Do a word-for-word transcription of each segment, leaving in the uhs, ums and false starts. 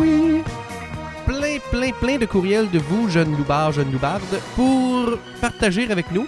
oui. Plein, plein, plein de courriels de vous, jeunes loupards, jeunes loupardes, pour partager avec nous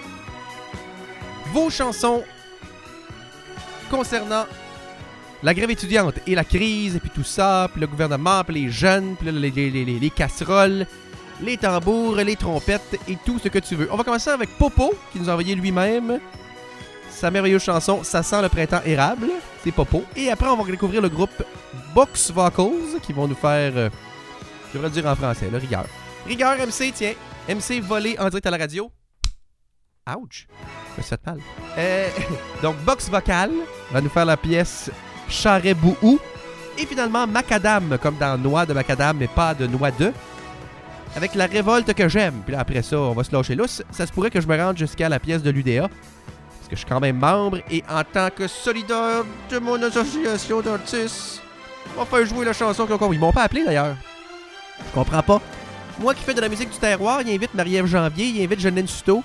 vos chansons concernant la grève étudiante et la crise, et puis tout ça, puis le gouvernement, puis les jeunes, puis les, les, les, les casseroles, les tambours, les trompettes et tout ce que tu veux. On va commencer avec Popo, qui nous a envoyé lui-même sa merveilleuse chanson « Ça sent le printemps érable ». C'est Popo. Et après, on va découvrir le groupe Box Vocals, qui vont nous faire, euh, je devrais le dire en français, le rigueur. Rigueur M C, tiens. M C volé en direct à la radio. Ouch! Je me suis fait mal. Euh, donc, Box Vocal va nous faire la pièce Charret Bouhou. Et finalement, Macadam, comme dans Noix de Macadam, mais pas de Noix de. Avec La Révolte que j'aime. Puis là, après ça, on va se lâcher lousse. Ça se pourrait que je me rende jusqu'à la pièce de l'U D A. Parce que je suis quand même membre. Et en tant que solidaire de mon association d'artistes, on va faire jouer la chanson qu'ils ont... Ils m'ont pas appelé d'ailleurs. Je comprends pas. Moi qui fais de la musique du terroir, il invite Marie-Ève Janvier, il invite Jeannine Suto.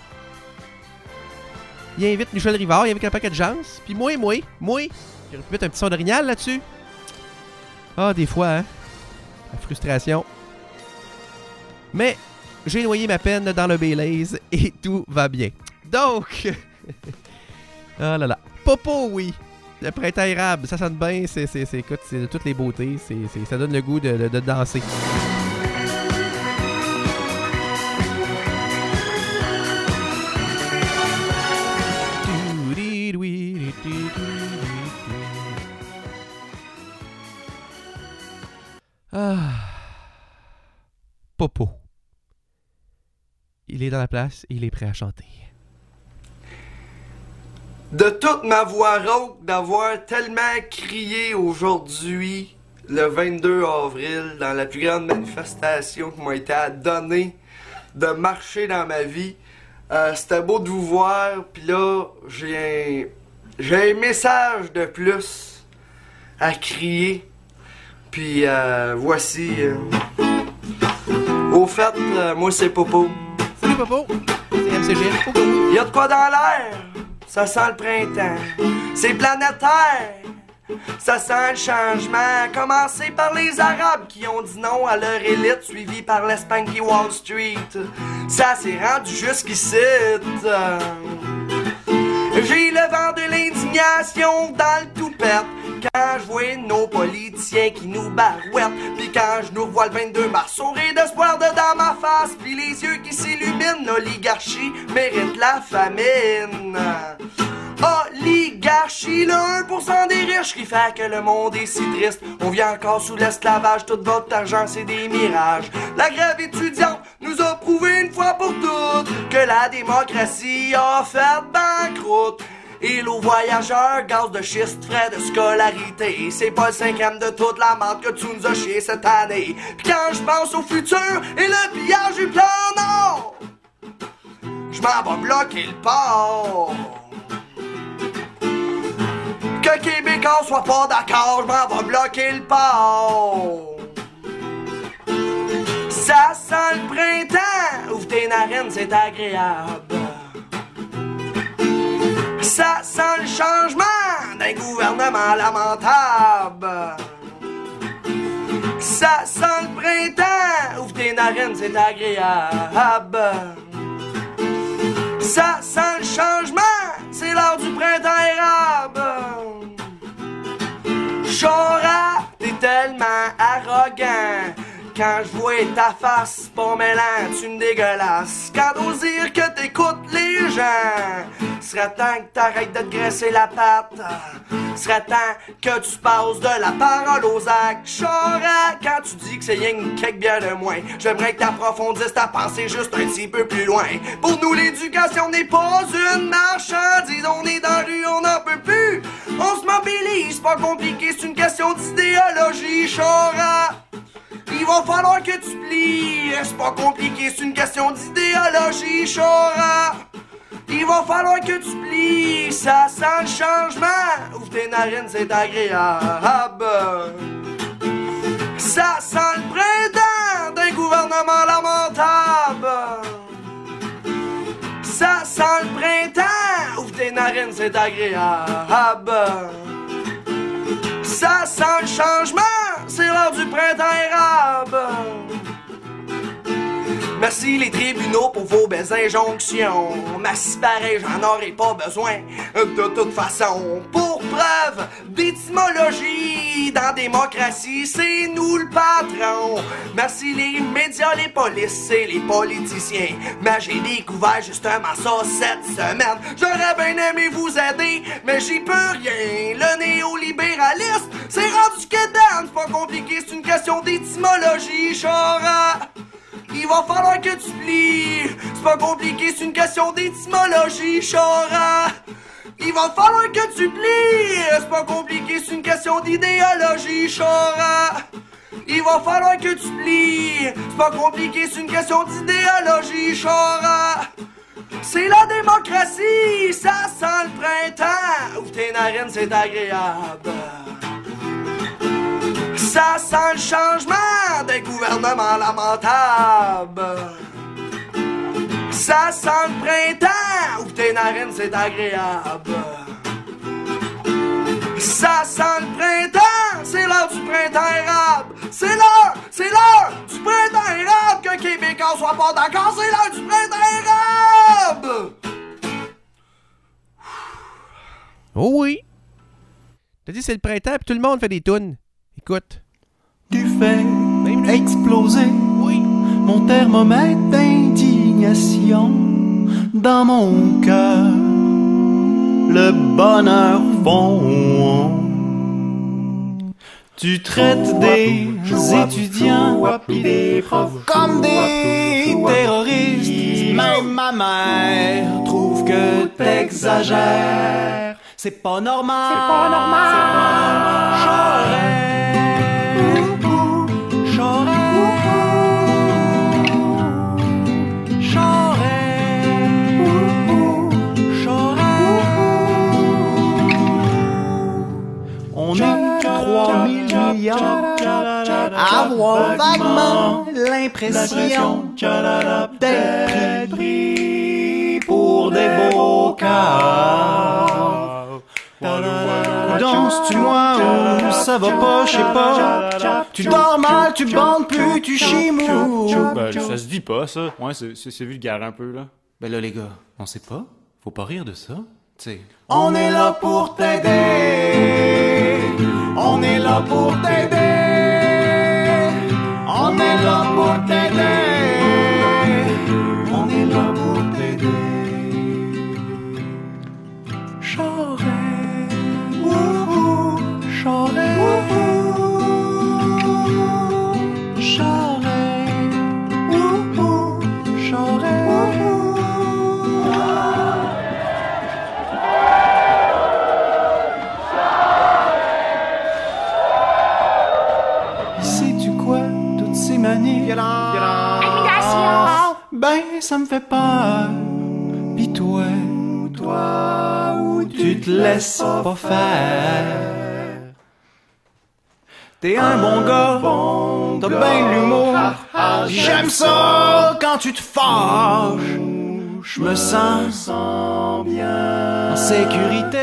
Il invite Michel Rivard, il invite un paquet de gens. Puis moi, moi, moi, j'aurais pu mettre un petit son d'orignal là-dessus. Ah, des fois, hein. La frustration. Mais j'ai noyé ma peine dans le Baileys et tout va bien. Donc, ah là là. Popo, oui. Le printemps érable, ça sonne bien. C'est, c'est, c'est, écoute, c'est de toutes les beautés. C'est, c'est, ça donne le goût de, de, de danser. Ah. Popo. Il est dans la place et il est prêt à chanter. De toute ma voix rauque d'avoir tellement crié aujourd'hui, le vingt-deux avril, dans la plus grande manifestation qui m'a été donnée de marcher dans ma vie. Euh, c'était beau de vous voir, puis là, j'ai un, j'ai un message de plus à crier. Puis euh, voici. Euh... Au fait, euh, moi c'est Popo. Salut Popo, c'est M C G. Il y a de quoi dans l'air, ça sent le printemps. C'est planétaire, ça sent le changement. Commencé par les Arabes qui ont dit non à leur élite, suivi par l'Espagne et Wall Street. Ça s'est rendu jusqu'ici. J'ai le vent de l'indignation dans le toupette quand je vois nos politiciens qui nous barouettent. Pis quand je nous revois le vingt-deux mars, sourire d'espoir dedans ma face, pis les yeux qui s'illuminent, l'oligarchie mérite la famine. Oligarchie, le un pour cent des riches qui fait que le monde est si triste. On vit encore sous l'esclavage, tout votre argent c'est des mirages. La grève étudiante nous a prouvé une fois pour toutes que la démocratie a fait banqueroute. Et l'eau voyageur, gaz de schiste, frais de scolarité. C'est pas le cinquième de toute la merde que tu nous as chié cette année. Pis quand je pense au futur et le pillage du plan Nord, je m'en vais bloquer le port. Que Québécois soit pas d'accord, je m'en vais bloquer le port. Ça sent le printemps, ouvre tes narines, c'est agréable. Ça sent le changement d'un gouvernement lamentable. Ça sent le printemps, ouvre tes narines, c'est agréable. Ça sent le changement, c'est l'heure du printemps érable. Chora, t'es tellement arrogant. Quand je vois ta face, pas mêlant, tu me dégueulasses. Quand d'ose dire que t'écoutes les gens, serait temps que t'arrêtes de te graisser la patte. Serait temps que tu passes de la parole aux actes. Chora, quand tu dis que c'est rien que quelques bières de moins, j'aimerais que t'approfondisses ta pensée juste un petit peu plus loin. Pour nous, l'éducation n'est pas une marchandise. On est dans la rue, on n'en peut plus. On se mobilise, pas compliqué, c'est une question d'idéologie. Chora, il va falloir que tu plies. C'est pas compliqué, c'est une question d'idéologie. Chora, il va falloir que tu plies. Ça sent le changement, ouvre tes narines, c'est agréable. Ça sent le printemps d'un gouvernement lamentable. Ça sent le printemps, ouvre tes narines, c'est agréable. Ça sent le changement, c'est l'heure du printemps érable. Merci les tribunaux pour vos belles injonctions. Mais si pareil, j'en aurais pas besoin de toute façon. Pour preuve d'étymologie, dans démocratie, c'est nous le patron. Merci les médias, les polices et les politiciens. Mais j'ai découvert justement ça cette semaine. J'aurais bien aimé vous aider, mais j'y peux rien. Le néolibéralisme, c'est rendu quédaine. C'est pas compliqué, c'est une question d'étymologie, Chora. Il va falloir que tu plies. C'est pas compliqué, c'est une question d'étymologie, Chora. Il va falloir que tu plies. C'est pas compliqué, c'est une question d'idéologie, Chora. Il va falloir que tu plies. C'est pas compliqué, c'est une question d'idéologie, Chora. C'est la démocratie, ça sent le printemps. Ouvre tes narines, c'est agréable. Ça sent le changement des gouvernements lamentables. Ça sent le printemps. Ouvre tes narines, c'est agréable. Ça sent le printemps. C'est l'heure du printemps érable. C'est l'heure, c'est l'heure du printemps érable. Qu'un Québécois soit pas d'accord, c'est l'heure du printemps érable. Oh oui. T'as dit c'est le printemps puis tout le monde fait des tounes. Écoute. Tu fais exploser oui. Mon thermomètre d'indignation. Dans mon cœur, le bonheur fond. Tu traites des étudiants comme des terroristes. Même ma mère trouve que t'exagères. C'est pas normal. C'est pas normal. J'aurais on est trois mille milliards à avoir vaguement l'impression d'être pris pour des beaux cas. Danses-tu moi ou ça va pas, je sais pas. Tu dors mal, tu bandes plus, tu chies mou. Ben, ça se dit pas, ça. Ouais, c'est, c'est, c'est vulgaire un peu, là. Ben là, les gars, on sait pas. Faut pas rire de ça. T'sais. On est là pour t'aider. On est là pour t'aider. On est là pour t'aider. On est là pour t'aider. J'aurais, wouhou, j'aurais, j'aurais, wouhou, j'aurais. Ben, ça me fait peur. Pis toi, toi, où tu te laisses pas faire. T'es un bon gars, t'as ben l'humour. J'aime ça quand tu te fâches. Je me sens bien en sécurité.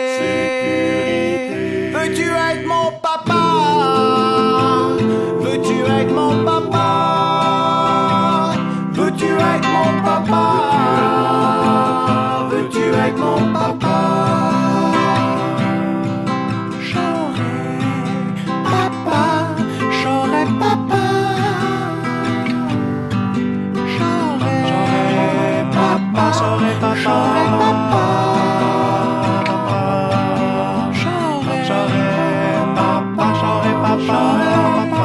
Veux-tu être mon papa? Veux-tu être mon papa? Veux-tu être mon papa? Veux-tu être mon papa? J'aurais papa, j'aurais papa. J'aurais, j'aurais papa, j'aurais papa, j'aurais papa. J'aurais, j'aurais papa, j'aurais papa, j'aurais papa.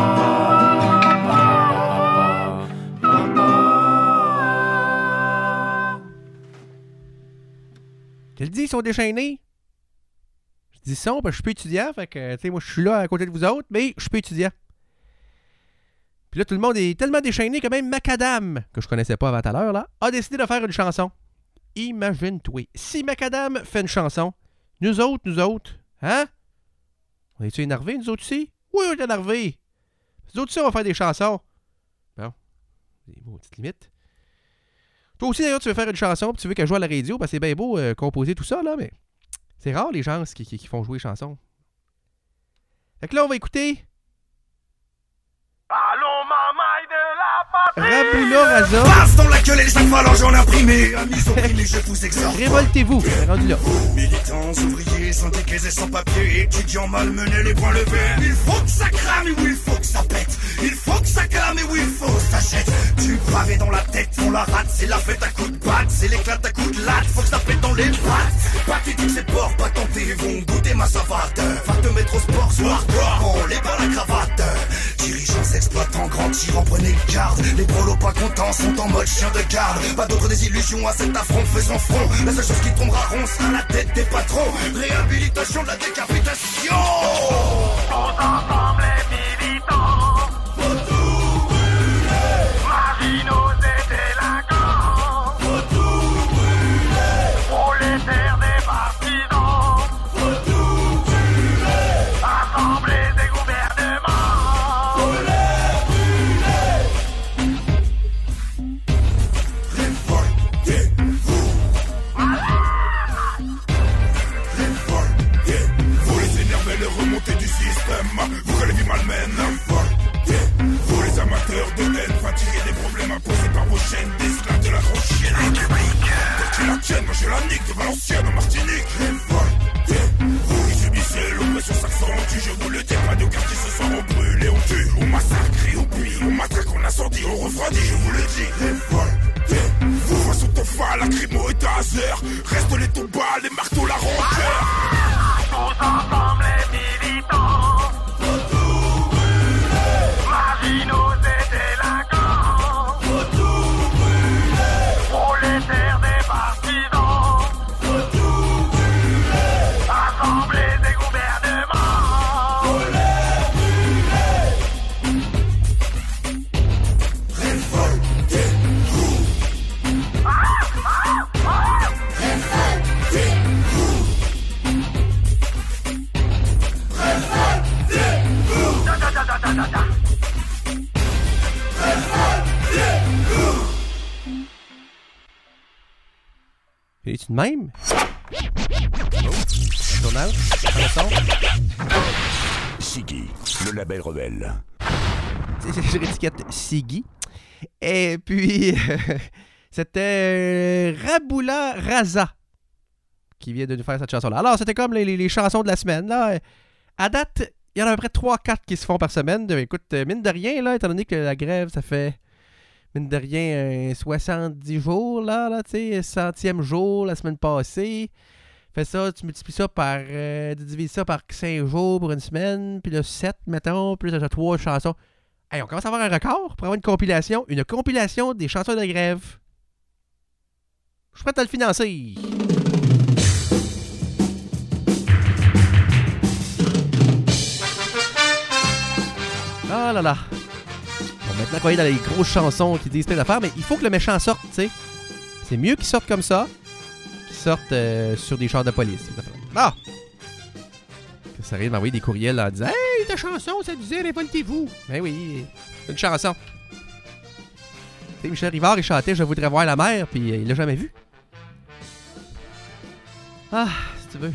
Je le dis, ils sont déchaînés. Je dis ça parce que je suis pas étudiant. Fait que, tu sais, moi, je suis là à côté de vous autres, mais je suis pas étudiant. Puis là, tout le monde est tellement déchaîné que même Macadam, que je connaissais pas avant tout à l'heure, là, a décidé de faire une chanson. Imagine-toi. Si Macadam fait une chanson, nous autres, nous autres, hein? On est-tu énervés, nous autres aussi? Oui, on est énervés. Nous autres aussi, on va faire des chansons. Bon. Des mots, petites limites. Toi aussi, d'ailleurs, tu veux faire une chanson et tu veux qu'elle joue à la radio, parce que c'est bien beau euh, composer tout ça, là, mais c'est rare les gens qui, qui, qui font jouer les chansons. Fait que là, on va écouter Raboula Raza. Passe dans la gueule et les cinq phalanges en imprimé. Amis opprimés, je vous exhorte. Révoltez-vous, on est rendu là. Militants, ouvriers, syndiqués et sans papier, étudiants malmenés, les poings levés. Il faut que ça crame et oui, il faut que ça pète. Il faut que ça clame et oui, il faut que ça jette. Du pavé dans la tête, on la rate. C'est la fête à coups de batte, c'est l'éclat à coups de latte. Faut que ça pète dans les pattes. Pathétique, c'est port, pas tenté, vont goûter ma savate. Va te mettre au sport, soir, on les bat la cravate. Dirigeants, exploitants, grands tyrans, prenez garde. Les prolos pas contents sont en mode chien de garde. Pas d'autres désillusions à cet affront, fait son front. La seule chose qui tombera rond sera la tête des patrons. Réhabilitation de la décapitation. Tous ensemble les militants, faut tout brûler. Marginaux et délinquants, faut tout brûler. Prolétaires des partisans, faut tout brûler. Assemblées des gouvernements, faut les brûler. Révoltez-vous. Révoltez-vous. Les énerver, les remontées du système. Vous que les vies malmènes. Révoltez-vous. Les amateurs de haine, fatigués des problèmes imposés par vos chaînes d'esclaves de la grosse chienne république. Qui la tienne, moi je la nique de Valenciennes en Martinique. Révoltez-vous. Ils subissaient l'oppression s'accentue. Je vous le dis, pas de quartier ce soir on brûle et on tue. On massacre et on pille, on matraque, on incendie, on refroidit, je vous le dis. Révoltez-vous. Face au tofa, la crimo et taser. Reste les tombas, les marteaux, la rancœur. Tous ensemble les militants, faut tout brûler. Marginaux et délinquants, faut tout brûler. Prolétaires des partisans, faut tout brûler. Assemblées des gouvernements, faut les brûler. Révoltez-vous. Es-tu de même? Journal? Le son? Siggy, le label rebelle. J'ai l'étiquette Siggy. Et puis, c'était Raboula Raza qui vient de nous faire cette chanson-là. Alors, c'était comme les, les, les chansons de la semaine. Là. À date, il y en a à peu près trois quatre qui se font par semaine. Écoute, mine de rien, là, étant donné que la grève, ça fait, mine de rien, soixante-dix jours, là, là tu sais, centième jour la semaine passée. Fais ça, tu multiplies ça par, euh, tu divises ça par cinq jours pour une semaine, puis là, sept, mettons, puis là, t'as trois chansons. Hey, on commence à avoir un record pour avoir une compilation, une compilation des chansons de grève. Je suis prêt à le financer. Ah là là. Bon, maintenant qu'on est dans les grosses chansons qui disent plein d'affaires, mais il faut que le méchant sorte, tu sais. C'est mieux qu'il sorte comme ça, qu'il sorte euh, sur des chars de police. Ah! Que ça arrive de m'envoyer des courriels en disant « Hey, ta chanson, ça disait révoltez-vous! » Ben oui, c'est une chanson. Tu sais, Michel Rivard, il chantait « Je voudrais voir la mer », puis euh, il l'a jamais vu. Ah, si tu veux.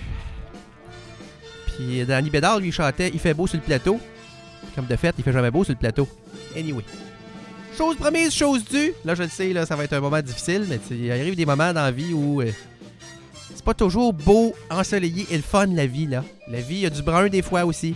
Puis Danny Bédard, lui, il chantait « Il fait beau sur le plateau ». Comme de fait, il fait jamais beau sur le plateau. Anyway. Chose promise, chose due. Là, je le sais, là, ça va être un moment difficile, mais il arrive des moments dans la vie où euh, c'est pas toujours beau, ensoleillé et le fun, la vie, là. La vie, il y a du brun des fois aussi.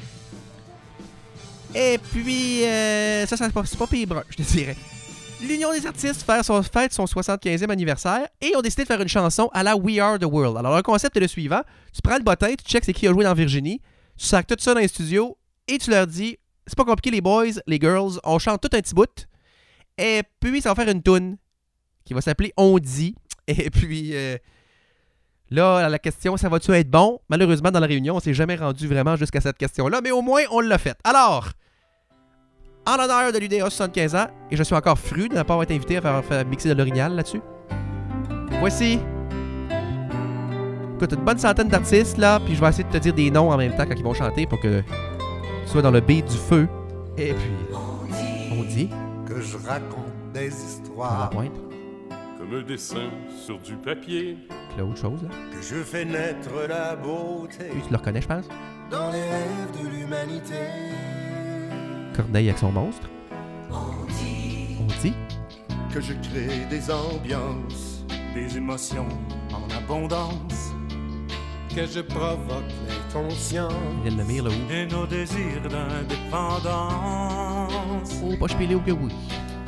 Et puis, euh, ça, ça c'est pas, c'est pas pire brun, je te dirais. L'Union des artistes fête son, fête son soixante-quinzième anniversaire et ont décidé de faire une chanson à la We Are the World. Alors, le concept est le suivant. Tu prends le bottin, tu checks c'est qui a joué dans Virginie, tu sacs tout ça dans les studios et tu leur dis... C'est pas compliqué, les boys, les girls. On chante tout un petit bout. Et puis, ça va faire une toune qui va s'appeler On dit. Et puis, euh, là, la question, ça va-tu être bon? Malheureusement, dans la réunion, on s'est jamais rendu vraiment jusqu'à cette question-là. Mais au moins, on l'a fait. Alors, en l'honneur de l'U D A soixante-quinze ans, et je suis encore fru de ne pas être invité à faire, faire mixer de l'orignal là-dessus. Voici. Écoute, une bonne centaine d'artistes, là. Puis, je vais essayer de te dire des noms en même temps quand ils vont chanter pour que... soit dans le beat du feu. Et puis, on dit, on dit que je raconte des à la histoires, pointe. Comme un dessin sur du papier. Que l'autre chose, là. que je fais naître la beauté Lui, tu le reconnais, je pense. dans les rêves de l'humanité. Corneille avec son monstre. On dit On dit que je crée des ambiances, des émotions en abondance, que je provoque l'inconscient. Il vient de le mire, là où? et nos désirs d'indépendance. Oh, pas je pilé ou que oui.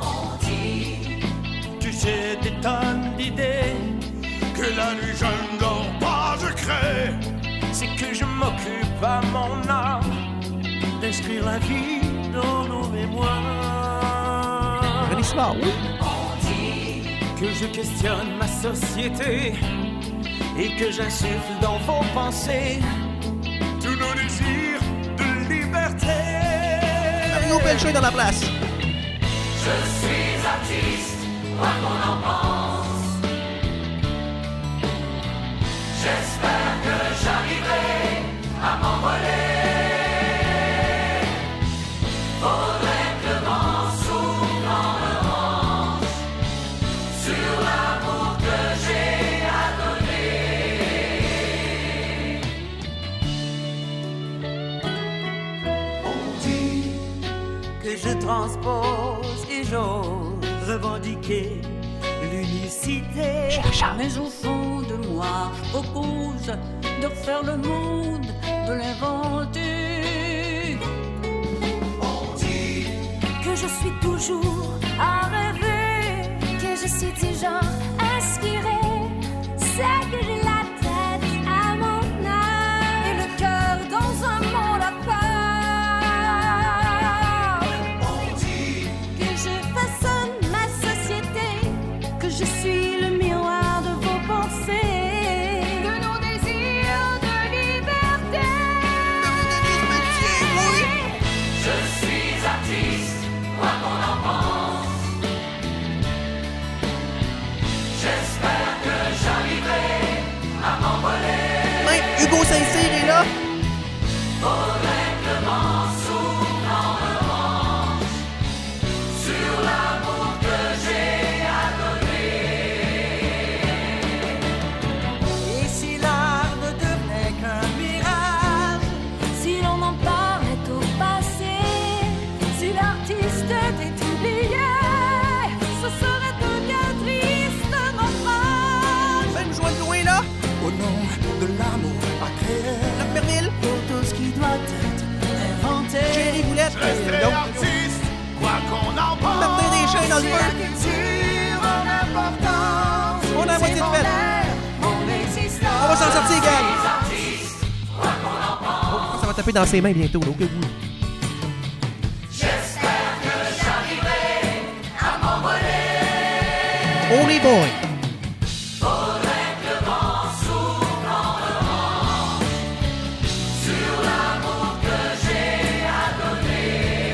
Que j'ai des tonnes d'idées, Que la nuit je ne dors pas, je crée. c'est que je m'occupe à mon art d'inscrire la vie dans nos mémoires. René Simard, oui. Que je questionne ma société et que j'insuffle dans vos pensées tous nos désirs de liberté. Mario Pelchat est dans la place. Je suis artiste, quoi qu'on en pense. J'espère que j'arriverai à m'envoler. Faudrait que le vent souffle en revanche sur l'amour que j'ai à donner. On dit que je transpose et j'ose revendiquer l'unicité. Mais au fond de moi, je propose de refaire le monde, de l'inventer. On dit Que je suis toujours à rêver, que je suis toujours inspirée. C'est que j'ai la tête à mon âme et le cœur dans un monde à part. On dit Que je façonne ma société, que je suis le miroir de vos pensées, de nos désirs de liberté. je suis artiste, quoi qu'on en pense. J'espère que j'arriverai à m'envoler. Même Hugo Saint-Cyr est là. Faudrait que le vent souffle en revanche sur l'amour que j'ai à donner. Et si l'art ne devenait qu'un mirage, Si l'on en parlait au passé, si l'artiste était oublié, ce serait un bien triste naufrage. Même Joël Loué est là. Au nom de l'amour à créer, Luc Merville. pour tout ce qui doit être inventé. Jerry Boulette. Je resterai Donc, artiste, quoi qu'on en pense. Martin Deschênes dans le C'est la feu. culture en importance. On a la moitié de C'est mon fête. air, mon existence. On va s'en sortir, gang. Artiste, quoi qu'on en pense. Ça va taper dans ses mains bientôt, là, au cas où. J'espère que j'arriverai à m'envoler. Only boy. Faudrait que le vent souffle en revanche sur l'amour que j'ai à donner.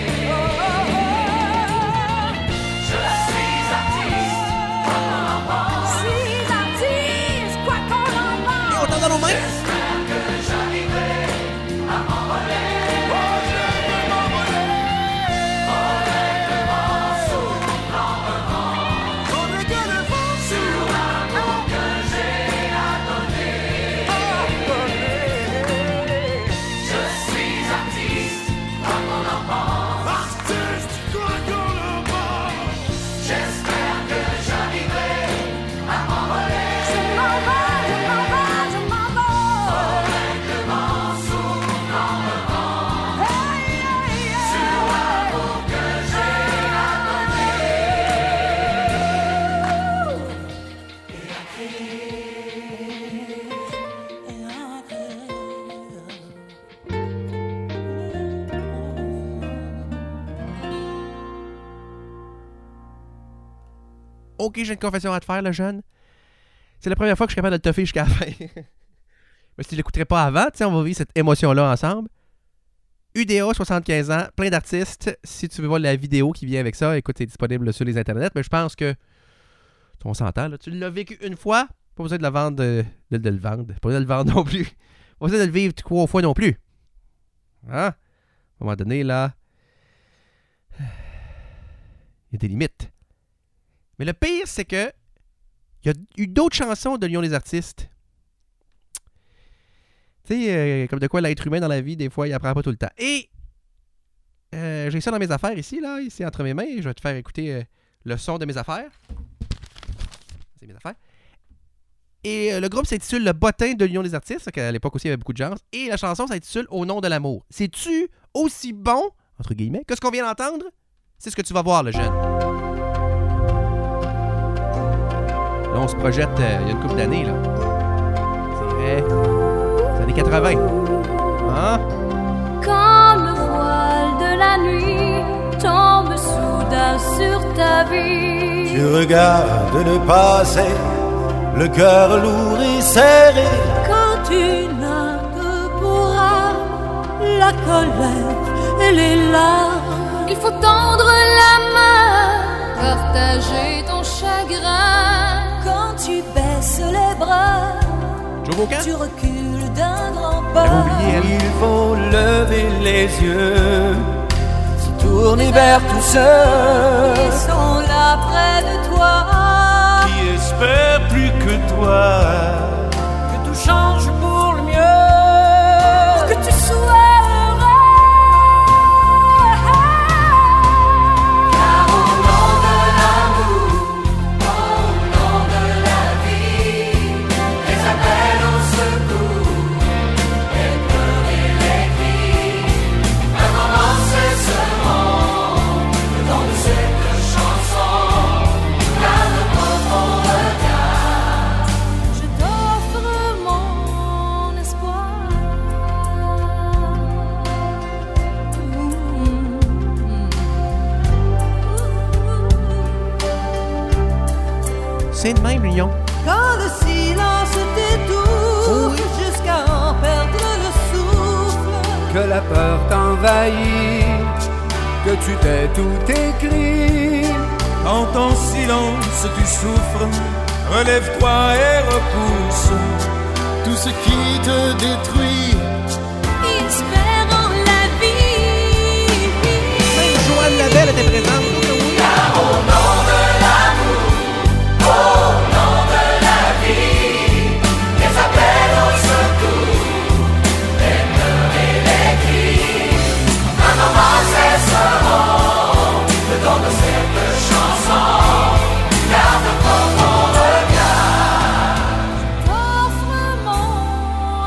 Je suis artiste, quoi qu'on en pense. Si l'artiste, quoi qu'on en Et pense. on tend dans nos mains. J'espère que j'arriverai à m'envoler. Faudrait que le vent souffle en revanche Faudrait que le vent sur l'amour que j'ai à donner. Je suis artiste, quoi qu'on en pense. Artiste, quoi qu'on en pense. J'espère que j'arriverai à m'envoler. Je m'en vais, je m'en vais, je m'en vais. Faudrait que le vent souffle en revanche Hey, hey, hey. sur l'amour que j'ai à donner. Et à Ok, j'ai une confession à te faire, le jeune. C'est la première fois que je suis capable de le toffer jusqu'à la fin. Mais si tu l'écouterais pas avant, tu sais, on va vivre cette émotion-là ensemble. U D A, soixante-quinze ans, plein d'artistes. Si tu veux voir la vidéo qui vient avec ça, écoute, c'est disponible sur les internets. Mais je pense que, on s'entend, là, tu l'as vécu une fois, pas besoin de le vendre, de, de, de le vendre. Pas besoin de le vendre non plus. Pas besoin de le vivre trois fois non plus. Hein? À un moment donné, là, il y a des limites. Mais le pire, c'est que il y a eu d'autres chansons de l'Union des artistes. Tu sais, euh, comme de quoi l'être humain dans la vie, des fois, il apprend pas tout le temps. Et euh, j'ai ça dans mes affaires ici, là, ici entre mes mains. Je vais te faire écouter euh, le son de mes affaires. C'est mes affaires. Et euh, le groupe s'intitule Le Bottin de l'Union des artistes, qu'à l'époque aussi il y avait beaucoup de gens. Et la chanson s'intitule Au nom de l'amour. C'est-tu aussi bon, entre guillemets, que ce qu'on vient d'entendre? C'est ce que tu vas voir, le jeune. Là, on se projette euh, il y a une couple d'années, là. C'est vrai. C'est années quatre-vingts. Hein? Quand le voile de la nuit tombe soudain sur ta vie, tu regardes le passé, le cœur lourd et serré. Quand tu n'as que pour âme la colère et les larmes, il faut tendre la main, partager ton chagrin. Quand tu baisses les bras, tu recules d'un grand pas. Il faut lever les yeux, se tourner vers tous ceux qui sont là près de toi, qui espèrent plus que toi que tout change pour le mieux, pour que tu sois C'est de même, l'union. Quand le silence t'étouffe, oui, jusqu'à en perdre le souffle, que la peur t'envahit, que tu t'es tout écrit. En ton silence tu souffres, relève-toi et repousse tout ce qui te détruit. Espère en la vie. Même Joanne Labelle était présente. Car au nom de l'amour, au nom de la vie, les appels au secours, les pleurs et les cris, un moment cesseront, le don de cette chanson, garde pour mon regard. Offre mon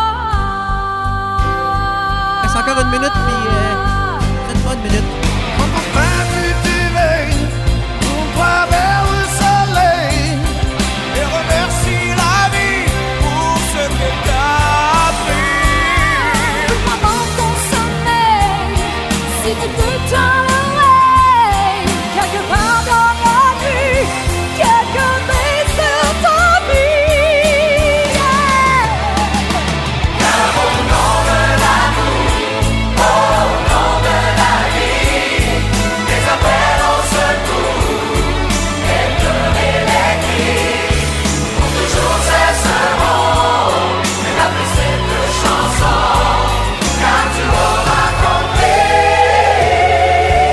espoir. C'est encore une minute, puis euh, c'est une bonne minute. Enfin tu t'éveilles, tourne-toi vers le soleil et remercie la vie pour ce qu'elle t'a appris. Avant ton sommeil, si tu te tends l'oreille, quelque part dans la nuit, quelqu'un brille sur ta vie. Car au nom de l'amour, au nom de la vie, les appels au secours, les pleurs et les cris, pour toujours cesseront, mais après cette chanson, car tu auras compris.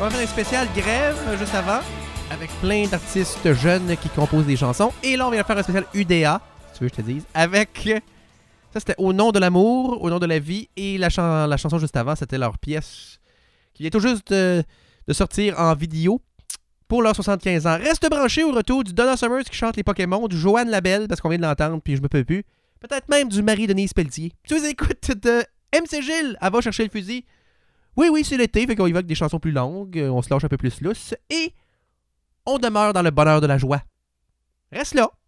va faire un spécial grève euh, juste avant, avec plein d'artistes jeunes qui composent des chansons. Et là, on vient faire un spécial U D A, si tu veux que je te dise, avec... Ça, c'était Au nom de l'amour, Au nom de la vie. Et la, chan- la chanson juste avant, c'était leur pièce qui vient tout juste de, de sortir en vidéo pour leurs soixante-quinze ans. Reste branché au retour du Donna Summers qui chante les Pokémon, du Joanne Labelle, parce qu'on vient de l'entendre, puis je me peux plus. Peut-être même du Marie-Denise Pelletier. Tu vous écoutes de M C Gilles, elle va chercher le fusil. Oui, oui, c'est l'été, fait qu'on y va avec des chansons plus longues, on se lâche un peu plus lousse, et on demeure dans le bonheur de la joie. Reste là.